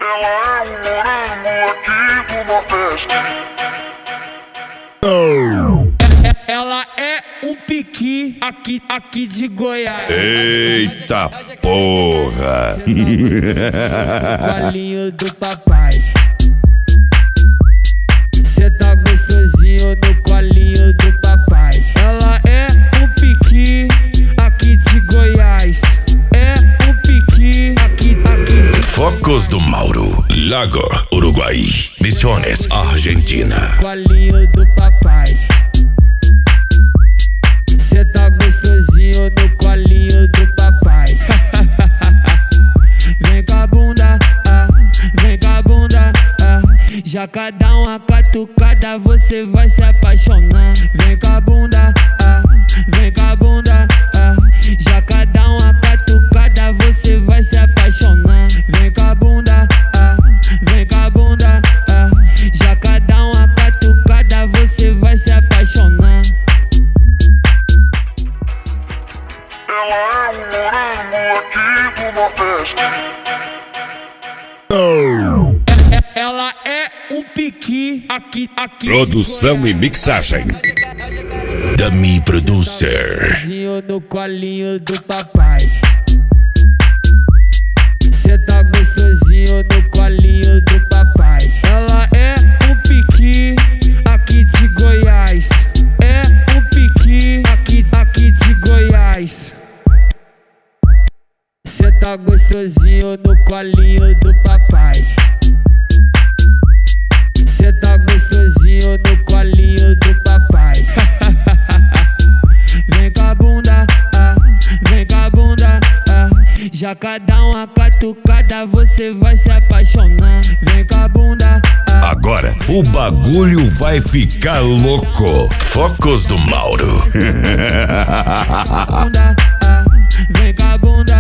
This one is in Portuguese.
Ela é um morango aqui do Nordeste. Ela é um piqui aqui de Goiás. Eita porra! Colinho do papai. Cê tá gostosinho no colinho do papai. Ela é um piqui aqui de Goiás. É um piqui aqui de... Focos do Mauro, Lago, Uruguai, Misiones, Argentina. Colinho do papai. Cê tá gostosinho no colinho do papai. Vem com a bunda, vem com a bunda, já cada uma catucada você vai se apaixonar. Vem com a bunda, vem com a bunda, já cada uma catucada você vai se apaixonar. Vem com a bunda, vem com a bunda, já cada uma catucada você vai se apaixonar. Ela é um morango aqui do Nordeste. Ela é um piqui aqui. Produção e mixagem. Dummy Producer. No colinho do papai. Cê tá gostosinho no colinho do papai. Ela é um piqui aqui de Goiás. É um piqui aqui de Goiás. Cê tá gostosinho no colinho do papai. Cê tá gostosinho no colinho do papai. Vem com a bunda, vem com a bunda, já cada uma catucada você vai se apaixonar. Vem com a bunda. Agora o bagulho vai ficar louco. Focos do Mauro. Vem com a bunda,